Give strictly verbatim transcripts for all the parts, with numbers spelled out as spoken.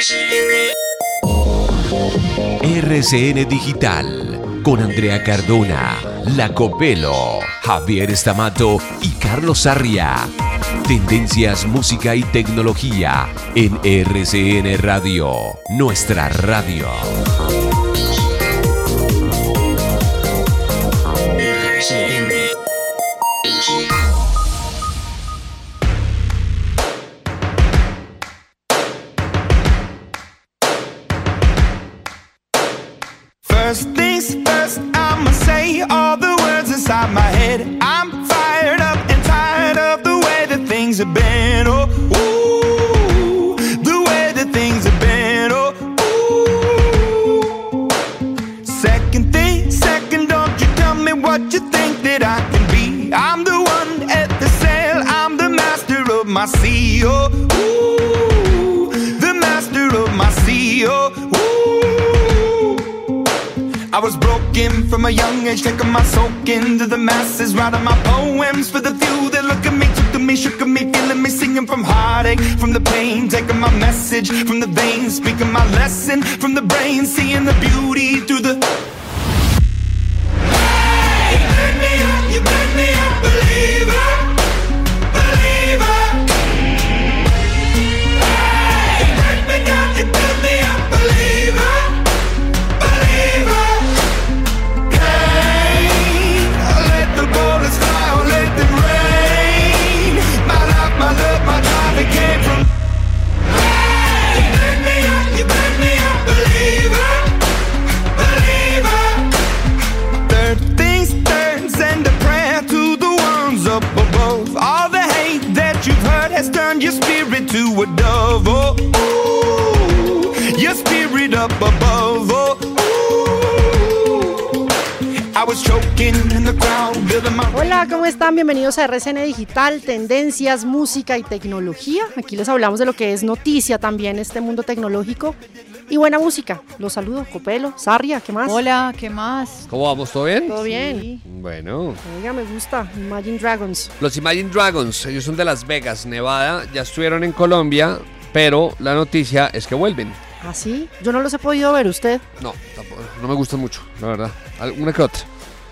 R C N Digital, con Andrea Cardona, Lacopelo, Javier Estamato y Carlos Sarria. Tendencias, música y tecnología en R C N Radio, nuestra radio. First things first, I'ma say all the words inside my head. I'm fired up and tired of the way that things have been. Oh, ooh, the way that things have been. Oh, ooh. Second thing, second, don't you tell me what you think that I can be. I'm the one at the sail, I'm the master of my sea. Oh, ooh, the master of my sea. Oh, ooh. I was broken from a young age, taking my soak into the masses, writing my poems for the few that look at me, took to me, shook at me, feeling me, singing from heartache, from the pain, taking my message from the veins, speaking my lesson from the brain, seeing the beauty through the... Hey, you make me up, you make me a believer, believer. Hey, you break me down, you build me a believer, believer. Bullets fly or let them rain. My life, my love, my drive, it came from. Hey, you make me up, you make me a believer, believer. Third things third, send a prayer to the ones up above. All the hate that you've heard has turned your spirit to a dove. Oh, ooh, your spirit up above. Oh, hola, ¿cómo están? Bienvenidos a R C N Digital, tendencias, música y tecnología. Aquí les hablamos de lo que es noticia también, este mundo tecnológico y buena música. Los saludo, Copelo, Sarria, ¿qué más? Hola, ¿qué más? ¿Cómo vamos? ¿Todo bien? Todo bien. Sí. Bueno. Oiga, me gusta, Imagine Dragons. Los Imagine Dragons, ellos son de Las Vegas, Nevada, ya estuvieron en Colombia, pero la noticia es que vuelven. ¿Ah, sí? Yo no los he podido ver, ¿usted? No, tampoco, no me gustan mucho, la verdad. Alguna que otra.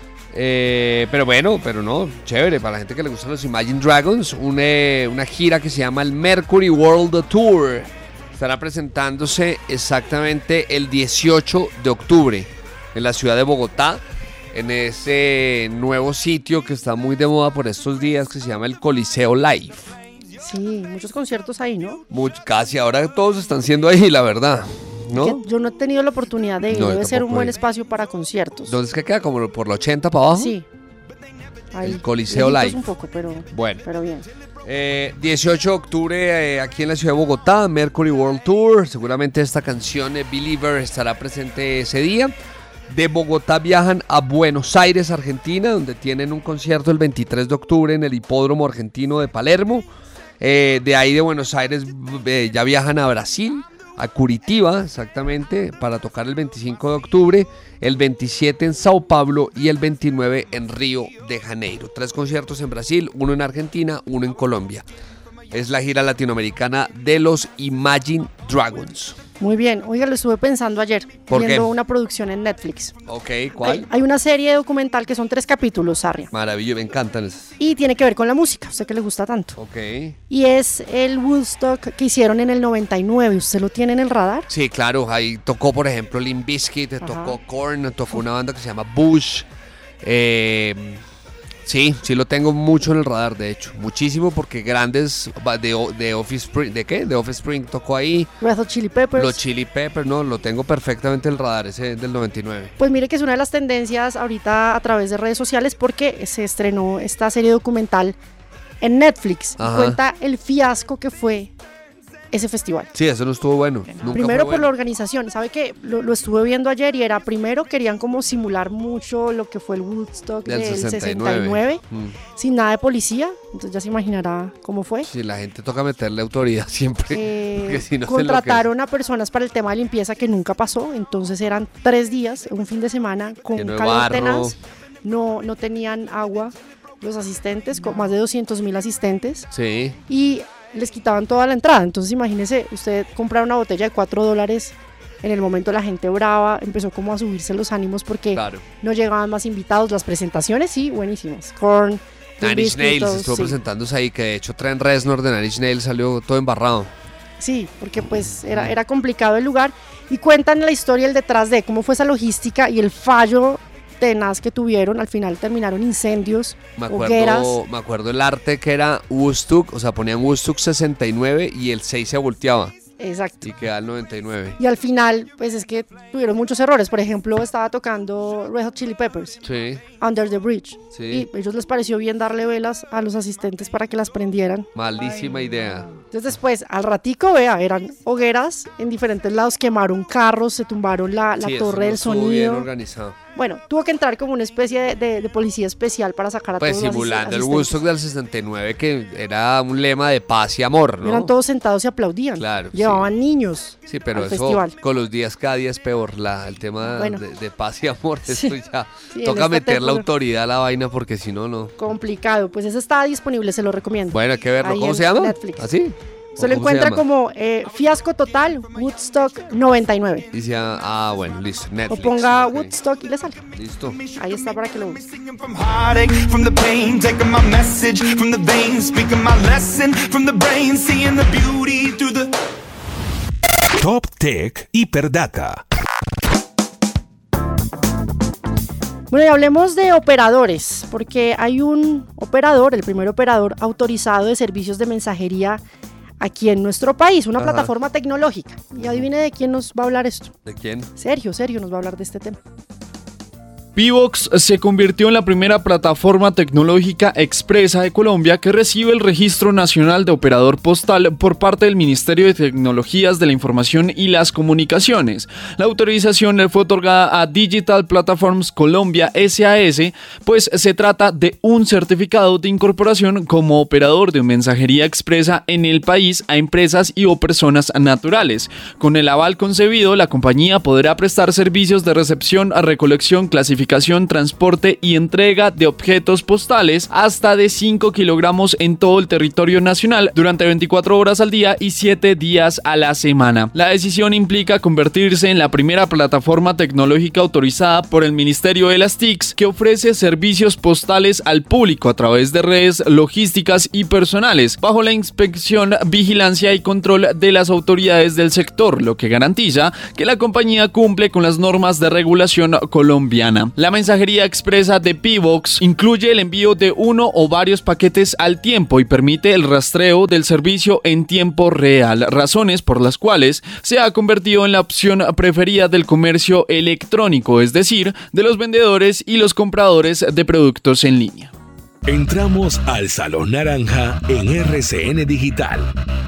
Eh, pero bueno, pero no, chévere, para la gente que le gustan los Imagine Dragons, una, una gira que se llama el Mercury World Tour. Estará presentándose exactamente el dieciocho de octubre en la ciudad de Bogotá, en ese nuevo sitio que está muy de moda por estos días que se llama el Coliseo Live. Sí, muchos conciertos ahí, ¿no? Much, casi, ahora todos están siendo ahí, la verdad. ¿No? Yo no he tenido la oportunidad de ir, no, debe ser un buen ir. espacio para conciertos. ¿Dónde es que queda? ¿Como por la ochenta para abajo? Sí. Ahí, el Coliseo Live. un poco, pero, bueno. pero bien. Eh, dieciocho de octubre eh, aquí en la ciudad de Bogotá, Mercury World Tour. Seguramente esta canción, eh, Believer, estará presente ese día. De Bogotá viajan a Buenos Aires, Argentina, donde tienen un concierto el veintitrés de octubre en el Hipódromo Argentino de Palermo. Eh, de ahí de Buenos Aires eh, ya viajan a Brasil, a Curitiba exactamente, para tocar el veinticinco de octubre, el veintisiete en Sao Paulo y el veintinueve en Río de Janeiro. Tres conciertos en Brasil, uno en Argentina, uno en Colombia. Es la gira latinoamericana de los Imagine Dragons. Muy bien, oiga, lo estuve pensando ayer, ¿Por viendo qué? una producción en Netflix. Ok, ¿cuál? Hay, hay una serie documental que son tres capítulos, Sarria. Maravilloso, me encantan esas. Y tiene que ver con la música, a usted que le gusta tanto. Ok. Y es el Woodstock que hicieron en el noventa y nueve, ¿usted lo tiene en el radar? Sí, claro, ahí tocó por ejemplo Limp Bizkit, tocó Korn, tocó una banda que se llama Bush. Eh... Sí, sí lo tengo mucho en el radar, de hecho, muchísimo, porque grandes de, de Offspring, ¿de qué? De Offspring tocó ahí. Red Hot Chili Peppers. Los Chili Peppers, no, lo tengo perfectamente en el radar, ese del noventa y nueve. Pues mire que es una de las tendencias ahorita a través de redes sociales porque se estrenó esta serie documental en Netflix. Y cuenta el fiasco que fue ese festival. Sí, eso no estuvo bueno. Nunca primero fue por bueno. la organización, ¿sabe qué? Lo, lo estuve viendo ayer y era, primero querían como simular mucho lo que fue el Woodstock del, del sesenta y nueve, sesenta y nueve mm. sin nada de policía, entonces ya se imaginará cómo fue. Sí, la gente toca meterle autoridad siempre. Eh, porque si no contrataron a personas para el tema de limpieza que nunca pasó, entonces eran tres días, un fin de semana con calor tenaz, no, no tenían agua los asistentes, con más de doscientos mil asistentes. Sí. Y les quitaban toda la entrada. Entonces imagínese usted comprar una botella de cuatro dólares. En el momento la gente brava empezó como a subirse los ánimos porque Claro. no llegaban más invitados. Las presentaciones sí, buenísimas. Korn, Nine Inch Nails todos, estuvo sí. presentándose ahí, que de hecho Trent Reznor de Nine Inch Nails salió todo embarrado. Sí, porque pues era, era complicado el lugar. Y cuentan la historia, el detrás de cómo fue esa logística y el fallo tenaz que tuvieron. Al final terminaron incendios, Me hogueras. acuerdo, me acuerdo el arte que era Woodstock, o sea, ponían Woodstock sesenta y nueve y el seis se volteaba Exacto. y quedaba el noventa y nueve. Y al final, pues es que tuvieron muchos errores. Por ejemplo, estaba tocando Red Hot Chili Peppers, Sí, Under the Bridge. sí. Y a ellos les pareció bien darle velas a los asistentes para que las prendieran. Malísima idea. Entonces después, al ratico, vea, eran hogueras en diferentes lados, quemaron carros, se tumbaron la, la Sí, eso torre no del estuvo bien sonido. organizado. Bueno, tuvo que entrar como una especie de, de- de policía especial para sacar a Pues todos los simulando el asistentes. Woodstock del sesenta y nueve, que era un lema de paz y amor, ¿no? Eran todos sentados y aplaudían. Claro, Llevaban niños Sí, pero al eso festival. con los días cada día es peor. La, el tema Bueno. de, de paz y amor, Sí. eso ya Sí, en toca esta meter la época- autoridad a la vaina porque si no, no. Complicado. Pues ese está disponible, se lo recomiendo. Bueno, hay que verlo. Ahí ¿Cómo en se llama? Netflix. ¿Así? Se lo ¿Cómo se encuentra llama? como eh, Fiasco Total Woodstock noventa y nueve. Dice, ah, bueno, listo, O Netflix. ponga ok. Woodstock y le sale. Listo. Ahí está para que lo busque. Singing from heartache, from the pain, taking my message from the veins, speaking my lesson from the brain, seeing the beauty through the Top Tech Hiperdata. Bueno, y hablemos de operadores, porque hay un operador, el primer operador autorizado de servicios de mensajería aquí en nuestro país, una Ajá. plataforma tecnológica. Y adivine de quién nos va a hablar esto. ¿De quién? Sergio, Sergio nos va a hablar de este tema. Pivox se convirtió en la primera plataforma tecnológica expresa de Colombia que recibe el Registro Nacional de Operador Postal por parte del Ministerio de Tecnologías de la Información y las Comunicaciones. La autorización le fue otorgada a Digital Platforms Colombia S A S, pues se trata de un certificado de incorporación como operador de mensajería expresa en el país a empresas y o personas naturales. Con el aval concebido, la compañía podrá prestar servicios de recepción, recolección, clasificación, transporte y entrega de objetos postales hasta de cinco kilogramos en todo el territorio nacional durante veinticuatro horas al día y siete días a la semana. La decisión implica convertirse en la primera plataforma tecnológica autorizada por el Ministerio de las T I Cs que ofrece servicios postales al público a través de redes logísticas y personales, bajo la inspección, vigilancia y control de las autoridades del sector, lo que garantiza que la compañía cumple con las normas de regulación colombiana. La mensajería expresa de Pivox incluye el envío de uno o varios paquetes al tiempo y permite el rastreo del servicio en tiempo real, razones por las cuales se ha convertido en la opción preferida del comercio electrónico, es decir, de los vendedores y los compradores de productos en línea. Entramos al Salón Naranja en R C N Digital.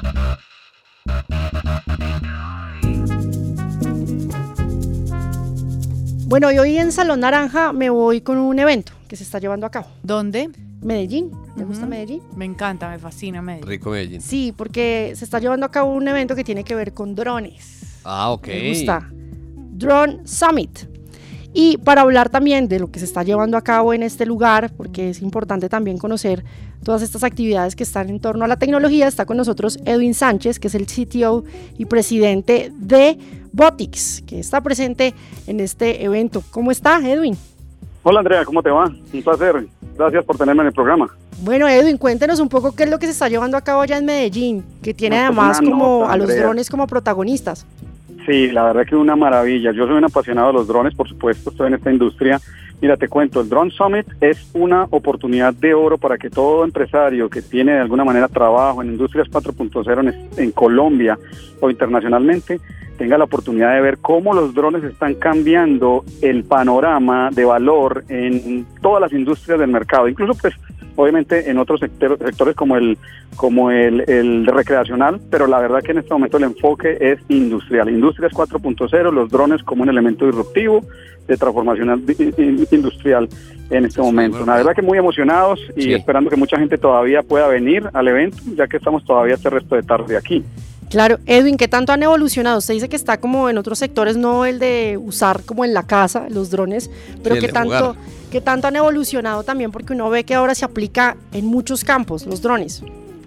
Bueno, y hoy en Salón Naranja me voy con un evento que se está llevando a cabo. ¿Dónde? Medellín. ¿Te gusta Ujú. Medellín? Me encanta, me fascina Medellín. Rico Medellín. Sí, porque se está llevando a cabo un evento que tiene que ver con drones. Ah, ok. Me gusta. Drone Summit. Y para hablar también de lo que se está llevando a cabo en este lugar, porque es importante también conocer todas estas actividades que están en torno a la tecnología, está con nosotros Edwin Sánchez, que es el C T O y presidente de Botix, que está presente en este evento. ¿Cómo está, Edwin? Hola Andrea, ¿cómo te va? Un placer. Gracias por tenerme en el programa. Bueno, Edwin, cuéntenos un poco qué es lo que se está llevando a cabo allá en Medellín, que tiene No, pues además una como nota, a los Andrea. drones como protagonistas. Sí, la verdad que una maravilla. Yo soy un apasionado de los drones, por supuesto, estoy en esta industria. Mira, te cuento, el Drone Summit es una oportunidad de oro para que todo empresario que tiene de alguna manera trabajo en Industrias cuatro punto cero en, en Colombia o internacionalmente tenga la oportunidad de ver cómo los drones están cambiando el panorama de valor en todas las industrias del mercado, incluso pues obviamente en otros sector, sectores como el como el, el recreacional, pero la verdad que en este momento el enfoque es industrial, Industrias cuatro punto cero, los drones como un elemento disruptivo de transformación industrial en este momento. La verdad que muy emocionados y Sí. esperando que mucha gente todavía pueda venir al evento, ya que estamos todavía este resto de tarde aquí. Claro, Edwin, ¿qué tanto han evolucionado? Usted dice que está como en otros sectores, no el de usar como en la casa los drones, pero el ¿qué de tanto, jugar. qué tanto han evolucionado también? Porque uno ve que ahora se aplica en muchos campos los drones.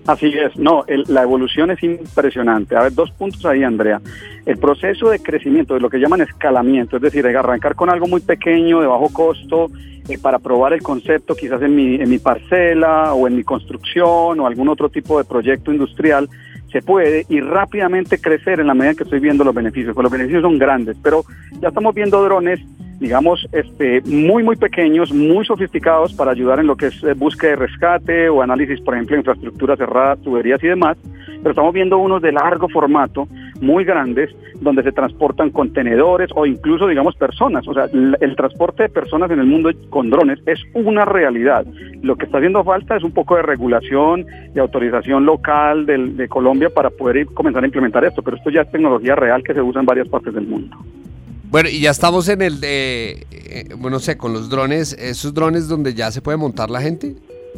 Así es, no, el, la evolución es impresionante. A ver, dos puntos ahí, Andrea. El proceso de crecimiento, de lo que llaman escalamiento, es decir, arrancar con algo muy pequeño, de bajo costo, eh, para probar el concepto quizás en mi, en mi parcela o en mi construcción o algún otro tipo de proyecto industrial, se puede y rápidamente crecer en la medida que estoy viendo los beneficios, pues los beneficios son grandes, pero ya estamos viendo drones, digamos, este, muy, muy pequeños, muy sofisticados para ayudar en lo que es eh, búsqueda y rescate o análisis, por ejemplo, de infraestructuras cerradas, tuberías y demás, pero estamos viendo unos de largo formato, muy grandes, donde se transportan contenedores o incluso, digamos, personas. O sea, el, el transporte de personas en el mundo con drones es una realidad. Lo que está haciendo falta es un poco de regulación y autorización local del, de Colombia para poder ir, comenzar a implementar esto, pero esto ya es tecnología real que se usa en varias partes del mundo. Bueno, y ya estamos en el de, eh, bueno, no sé, con los drones, esos drones donde ya se puede montar la gente.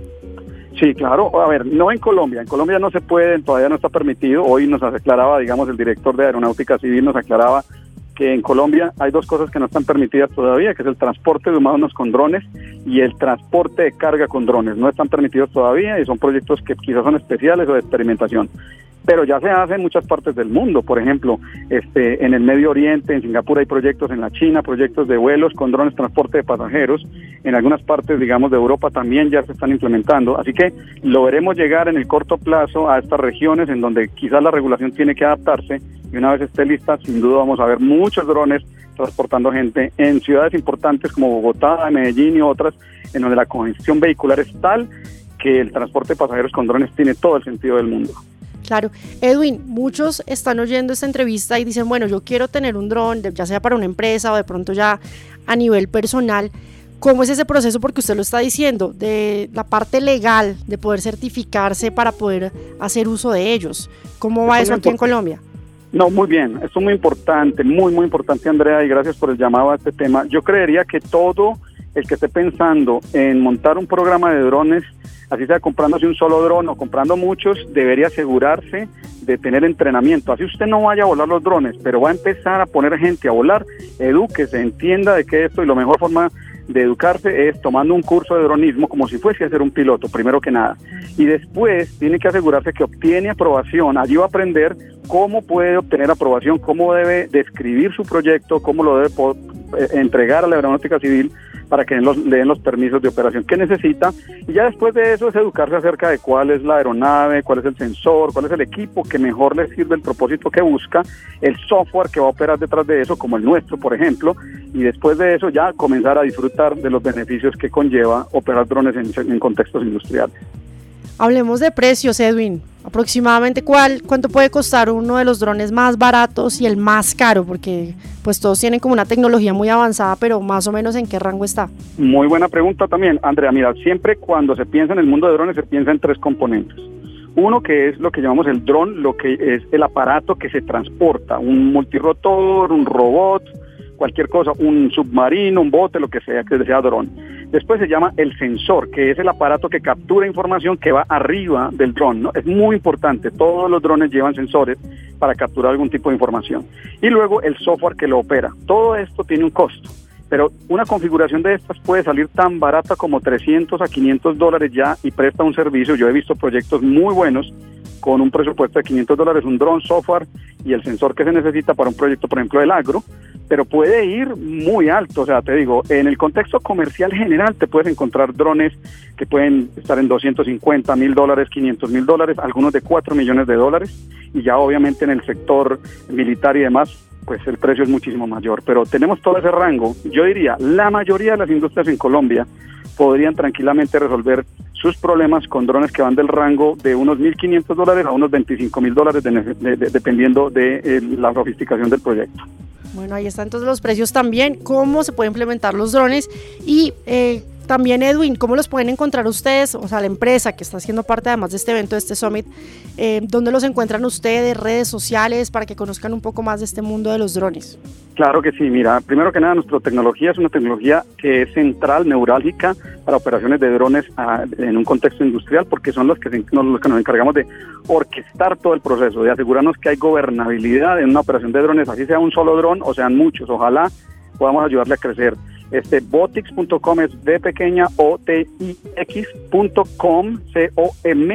Sí, claro. A ver, no en Colombia. En Colombia no se puede, todavía no está permitido. Hoy nos aclaraba, digamos, el director de Aeronáutica Civil nos aclaraba que en Colombia hay dos cosas que no están permitidas todavía, que es el transporte de humanos con drones y el transporte de carga con drones. No están permitidos todavía y son proyectos que quizás son especiales o de experimentación. Pero ya se hace en muchas partes del mundo, por ejemplo, este, en el Medio Oriente, en Singapur hay proyectos, en la China, proyectos de vuelos con drones, transporte de pasajeros, en algunas partes, digamos, de Europa también ya se están implementando, así que lo veremos llegar en el corto plazo a estas regiones en donde quizás la regulación tiene que adaptarse y una vez esté lista, sin duda vamos a ver muchos drones transportando gente en ciudades importantes como Bogotá, Medellín y otras, en donde la congestión vehicular es tal que el transporte de pasajeros con drones tiene todo el sentido del mundo. Claro. Edwin, muchos están oyendo esta entrevista y dicen, bueno, yo quiero tener un dron, ya sea para una empresa o de pronto ya a nivel personal. ¿Cómo es ese proceso? Porque usted lo está diciendo, de la parte legal, de poder certificarse para poder hacer uso de ellos. ¿Cómo va eso aquí en Colombia? No, muy bien, esto es muy importante, muy, muy importante, Andrea, y gracias por el llamado a este tema. Yo creería que todo el que esté pensando en montar un programa de drones, así sea comprándose un solo dron o comprando muchos, debería asegurarse de tener entrenamiento. Así usted no vaya a volar los drones, pero va a empezar a poner gente a volar, edúquese, entienda de qué esto, y la mejor forma de educarse es tomando un curso de dronismo como si fuese a ser un piloto, primero que nada. Y después tiene que asegurarse que obtiene aprobación, allí va a aprender cómo puede obtener aprobación, cómo debe describir su proyecto, cómo lo debe entregar a la Aeronáutica Civil para que los, le den los permisos de operación que necesita, y ya después de eso es educarse acerca de cuál es la aeronave, cuál es el sensor, cuál es el equipo que mejor le sirve el propósito que busca, el software que va a operar detrás de eso, como el nuestro, por ejemplo, y después de eso ya comenzar a disfrutar de los beneficios que conlleva operar drones en, en contextos industriales. Hablemos de precios, Edwin. Aproximadamente, ¿cuál, ¿cuánto puede costar uno de los drones más baratos y el más caro? Porque pues todos tienen como una tecnología muy avanzada, pero más o menos ¿en qué rango está? Muy buena pregunta también, Andrea. Mira, siempre cuando se piensa en el mundo de drones se piensa en tres componentes. Uno que es lo que llamamos el dron, lo que es el aparato que se transporta, un multirotor, un robot, cualquier cosa, un submarino, un bote, lo que sea que sea dron. Después se llama el sensor, que es el aparato que captura información que va arriba del dron, ¿no? Es muy importante, todos los drones llevan sensores para capturar algún tipo de información. Y luego el software que lo opera. Todo esto tiene un costo, pero una configuración de estas puede salir tan barata como trescientos a quinientos dólares ya y presta un servicio. Yo he visto proyectos muy buenos con un presupuesto de quinientos dólares, un dron, software y el sensor que se necesita para un proyecto, por ejemplo, del agro, pero puede ir muy alto. O sea, te digo, en el contexto comercial general te puedes encontrar drones que pueden estar en doscientos cincuenta mil dólares, quinientos mil dólares, algunos de cuatro millones de dólares, y ya obviamente en el sector militar y demás, pues el precio es muchísimo mayor, pero tenemos todo ese rango. Yo diría, la mayoría de las industrias en Colombia podrían tranquilamente resolver sus problemas con drones que van del rango de unos mil quinientos dólares a unos veinticinco mil dólares de, de, de, dependiendo de eh, la sofisticación del proyecto. Bueno, ahí están entonces los precios también, cómo se pueden implementar los drones y eh, también, Edwin, ¿cómo los pueden encontrar ustedes? O sea, la empresa que está haciendo parte además de este evento, de este Summit, eh, ¿dónde los encuentran ustedes? Redes sociales, para que conozcan un poco más de este mundo de los drones. Claro que sí, mira, primero que nada, nuestra tecnología es una tecnología que es central, neurálgica, para operaciones de drones a, en un contexto industrial, porque son los que, se, los que nos encargamos de orquestar todo el proceso, de asegurarnos que hay gobernabilidad en una operación de drones, así sea un solo dron o sean muchos. Ojalá podamos ayudarle a crecer. Este Votix punto com es de pequeña O T I X punto com, C O M,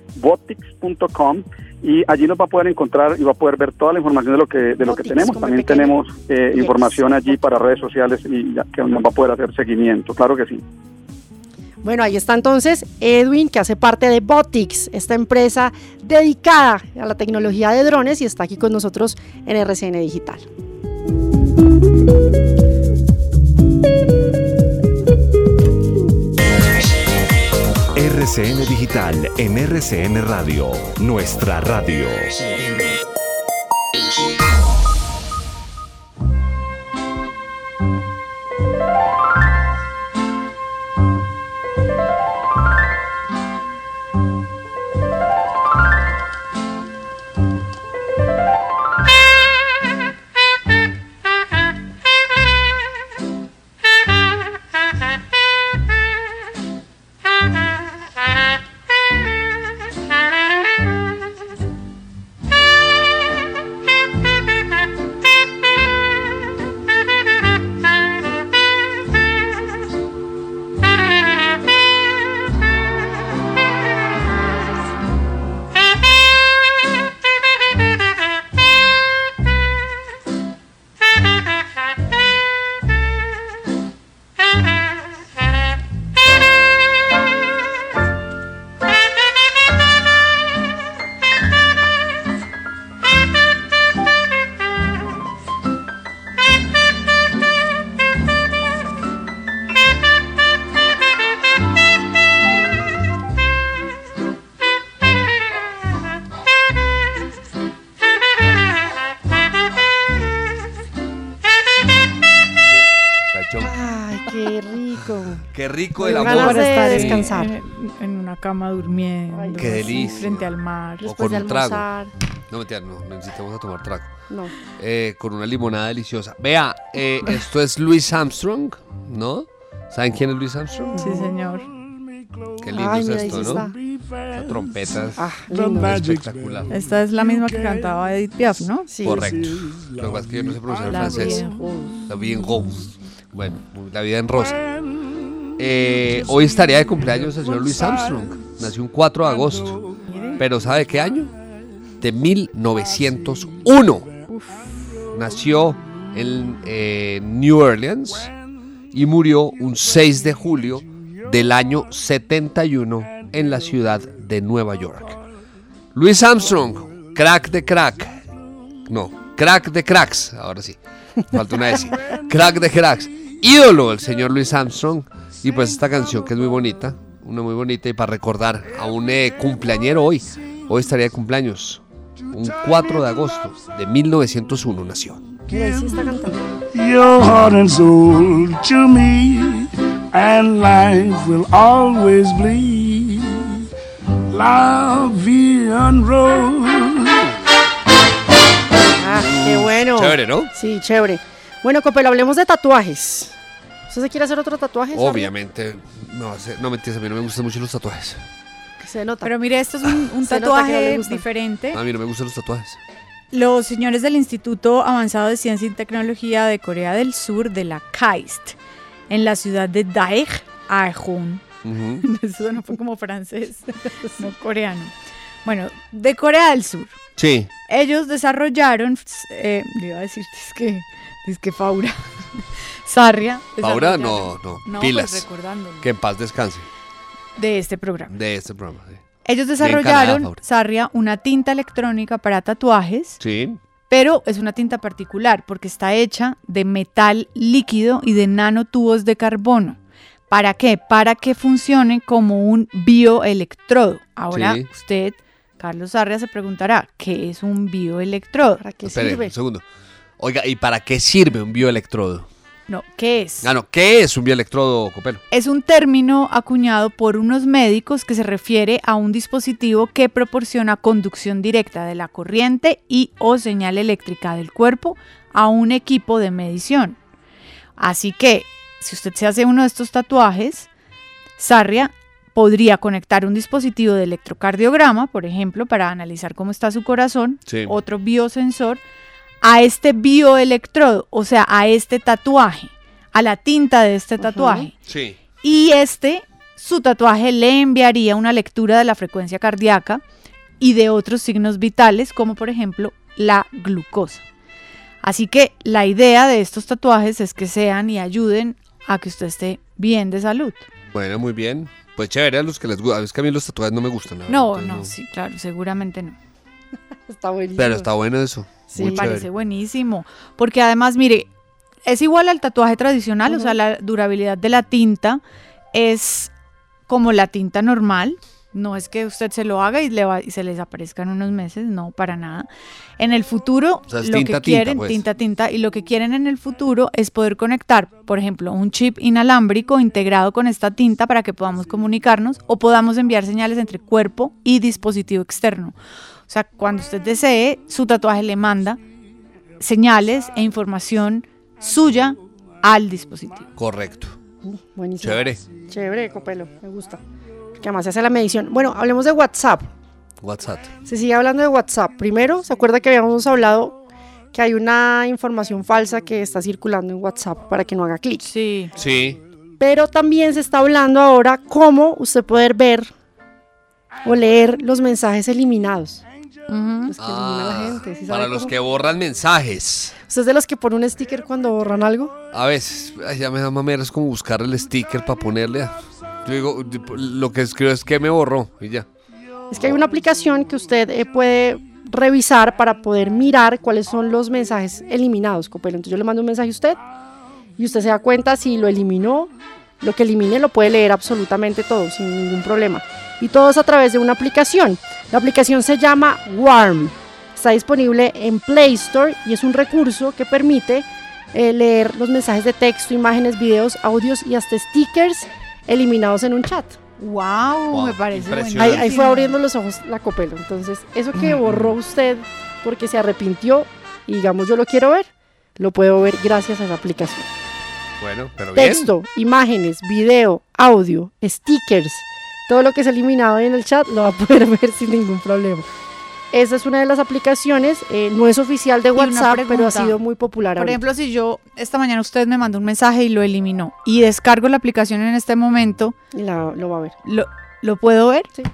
botix punto com, y allí nos va a poder encontrar y va a poder ver toda la información de lo que de lo que Botix, tenemos. como También pequeño. tenemos eh, Yes. información allí para redes sociales y ya, que nos va a poder hacer seguimiento, claro que sí. Bueno, ahí está entonces Edwin, que hace parte de Botix, esta empresa dedicada a la tecnología de drones, y está aquí con nosotros en R C N Digital. R C N Digital en R C N Radio, nuestra radio. Ay, qué rico. Qué rico Muy el ganas amor. de estar en- descansar. En, en una cama durmiendo. Ay, Qué así, delicia. Frente al mar. O Después con de un trago. almorzar. No, mentira, no, no necesitamos a tomar trago. No. Eh, con una limonada deliciosa. Vea, eh, esto es Louis Armstrong, ¿no? ¿Saben quién es Louis Armstrong? Sí, señor. Qué lindo Ay, es mira, ahí esto, sí ¿no? está. La trompeta es Ah, lindo. espectacular. Esta es la misma que cantaba Edith Piaf, ¿no? Sí. Correcto. Lo que pasa es que yo no sé pronunciar el La francés. vida en rose. La vida en rose. Bueno, la vida en rosa. Eh, hoy estaría de cumpleaños el señor Louis Armstrong. Nació un cuatro de agosto. Pero ¿sabe qué año? De mil novecientos uno. Nació en eh, New Orleans y murió un seis de julio del año setenta y uno en la ciudad de Nueva York. Louis Armstrong, crack de crack. No, crack de cracks. Ahora sí, falta una S. Crack de cracks. Ídolo el señor Louis Armstrong. Y pues esta canción que es muy bonita, una muy bonita, y para recordar a un eh, cumpleañero hoy. Hoy estaría de cumpleaños. Un cuatro de agosto de mil novecientos uno nació. Mira, ahí sí está cantando. Your heart and soul to me, and life will always bleed. La vie en rose. Ah, qué bueno. Chévere, ¿no? Sí, chévere. Bueno, Copelo, hablemos de tatuajes. ¿Usted se quiere hacer otro tatuaje? Sara? Obviamente, no, hace- no mentiras, a mí no me gustan mucho los tatuajes. Que se nota. Pero mire, esto es un, un Se nota que no le tatuaje gustan. diferente. A mí no me gustan los tatuajes. Los señores del Instituto Avanzado de Ciencia y Tecnología de Corea del Sur, de la KAIST, en la ciudad de Daejeon. Ujú. Eso no fue como francés, no coreano. Bueno, de Corea del Sur. Sí, Ellos desarrollaron, eh, le iba a decir, es que, es que Faura, Sarria. Paura, desarrollaron- no, no, No, pilas. pues recordándolo, Que en paz descanse de este programa. de este programa. Sí. Ellos Bien calada, desarrollaron, Faura. Sarria, una tinta electrónica para tatuajes, Sí. pero es una tinta particular porque está hecha de metal líquido y de nanotubos de carbono. ¿Para qué? Para que funcione como un bioelectrodo. Ahora Sí. usted, Carlos Sarria, se preguntará, ¿qué es un bioelectrodo? ¿Para qué Espere, sirve? un segundo. Oiga, ¿y para qué sirve un bioelectrodo? No, ¿qué es? Ah, no, ¿qué es un bioelectrodo, Copelo? Es un término acuñado por unos médicos que se refiere a un dispositivo que proporciona conducción directa de la corriente y o señal eléctrica del cuerpo a un equipo de medición. Así que, si usted se hace uno de estos tatuajes, Sarria podría conectar un dispositivo de electrocardiograma, por ejemplo, para analizar cómo está su corazón, Sí. otro biosensor, a este bioelectrodo, o sea, a este tatuaje, a la tinta de este tatuaje. Sí. Y este su tatuaje le enviaría una lectura de la frecuencia cardíaca y de otros signos vitales, como por ejemplo la glucosa. Así que la idea de estos tatuajes es que sean y ayuden a que usted esté bien de salud. Bueno, muy bien. Pues chévere a los que les gusta. Es que a mí los tatuajes no me gustan. la No, verdad, no, sí, claro, seguramente no. Está buenísimo. Pero está bueno eso. Sí, Muy me parece chévere. buenísimo. Porque además, mire, es igual al tatuaje tradicional, uh-huh. O sea, la durabilidad de la tinta es como la tinta normal. No es que usted se lo haga y, le va, y se les desaparezca en unos meses, no, para nada. En el futuro, O sea, es lo tinta, que quieren, tinta, pues. tinta, tinta, y lo que quieren en el futuro es poder conectar, por ejemplo, un chip inalámbrico integrado con esta tinta para que podamos comunicarnos o podamos enviar señales entre cuerpo y dispositivo externo. O sea, cuando usted desee, su tatuaje le manda señales e información suya al dispositivo. Correcto. Buenísimo. Chévere. Chévere, Copelo, me gusta. Que además se hace la medición. Bueno, hablemos de WhatsApp. WhatsApp. Se sigue hablando de WhatsApp. Primero, ¿se acuerda que habíamos hablado que hay una información falsa que está circulando en WhatsApp para que no haga clic? Sí. Sí. Pero también se está hablando ahora cómo usted poder ver o leer los mensajes eliminados. Uh-huh. Los que elimina la gente. ¿Sí sabe Para los cómo? que borran mensajes. ¿Usted es de los que pone un sticker cuando borran algo? A veces, ay, ya me da mamera, es como buscar el sticker para ponerle. Yo digo, lo que escribo es que me borró y ya. Es que hay una aplicación que usted eh, puede revisar para poder mirar cuáles son los mensajes eliminados, Copelo. Entonces yo le mando un mensaje a usted y usted se da cuenta si lo eliminó. Lo que elimine lo puede leer absolutamente todo, sin ningún problema. Y todo es a través de una aplicación. La aplicación se llama Warm. Está disponible en Play Store y es un recurso que permite eh, leer los mensajes de texto, imágenes, videos, audios y hasta stickers eliminados en un chat. Wow, Wow, me parece impresionante. Ahí, buenísimo. ahí fue abriendo los ojos la Copelo. Entonces, eso que borró usted porque se arrepintió y digamos yo lo quiero ver, lo puedo ver gracias a esa aplicación. Bueno, pero bien. Texto, imágenes, video, audio, stickers, todo lo que es eliminado en el chat lo va a poder ver sin ningún problema. Esa es una de las aplicaciones, eh, no es oficial de Y una WhatsApp, pero ha pregunta. sido muy popular Por ahorita. ejemplo, si yo esta mañana usted me mandó un mensaje y lo eliminó y descargo la aplicación en este momento, Y la- lo va a ver. ¿lo, ¿lo puedo ver? Sí.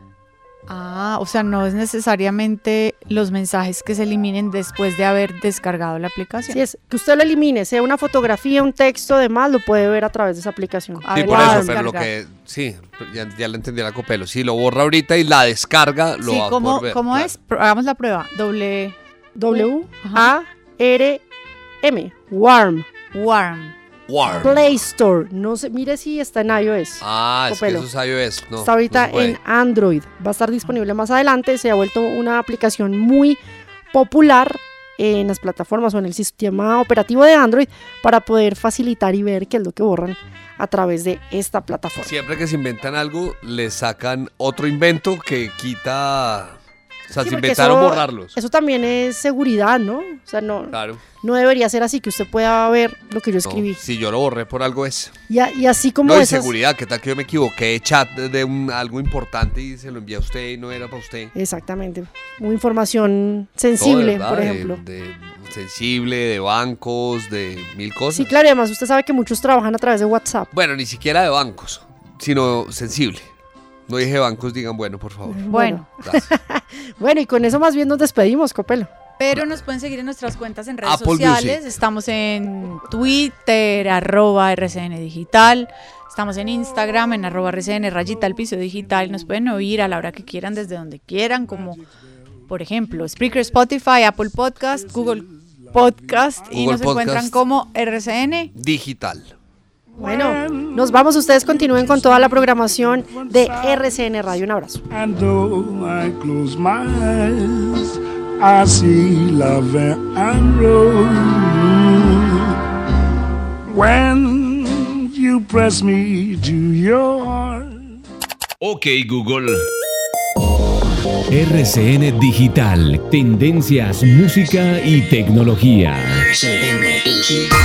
Ah, o sea, no es necesariamente los mensajes que se eliminen después de haber descargado la aplicación. Si es que usted lo elimine, sea una fotografía, un texto, demás, lo puede ver a través de esa aplicación. A Sí, ver, por la eso, voy a pero lo descargar. que. Sí, ya, ya le entendí a la Copelo. Si lo borra ahorita y la descarga, lo Sí, va a ¿cómo, poder ver. ¿cómo claro. es? Pro- Hagamos la prueba. Doble W Ajá. A R M, Warm, Warm. Warm. Play Store. No sé, mire si está en iOS. Ah, es que Copelo. eso es iOS. No, Está ahorita no se puede. en Android. Va a estar disponible más adelante. Se ha vuelto una aplicación muy popular en las plataformas o en el sistema operativo de Android para poder facilitar y ver qué es lo que borran a través de esta plataforma. Siempre que se inventan algo, le sacan otro invento que quita. O sea, Sí, se porque inventaron eso- borrarlos. Eso también es seguridad, ¿no? O sea, no, Claro. no debería ser así que usted pueda ver lo que yo No, escribí. si yo lo borré por algo es. Y, a- y así como No, y esas... seguridad, ¿qué tal que yo me equivoqué de chat de de un, algo importante y se lo envié a usted y no era para usted? Exactamente. Una información Todo, sensible, ¿verdad? por De- ejemplo. De, sensible, de bancos, de mil cosas. Sí, claro, y además usted sabe que muchos trabajan a través de WhatsApp. Bueno, ni siquiera de bancos, sino sensible. No dije bancos, digan bueno, por favor. Bueno, Gracias. Bueno, y con eso más bien nos despedimos, Copelo. pero nos pueden seguir en nuestras cuentas en redes Apple sociales. Music. Estamos en Twitter, arroba R C N Digital. Estamos en Instagram, en arroba R C N rayita al piso digital. Nos pueden oír a la hora que quieran, desde donde quieran, como por ejemplo Spreaker, Spotify, Apple Podcast, Google Podcast. y Google nos encuentran Podcast. como R C N. Digital. Bueno, nos vamos. Ustedes continúen con toda la programación de R C N Radio. Un abrazo. And though I close my eyes, I see love and rose. When you press me to your heart. Ok, Google. R C N Digital, tendencias, música y tecnología. R C N Digital.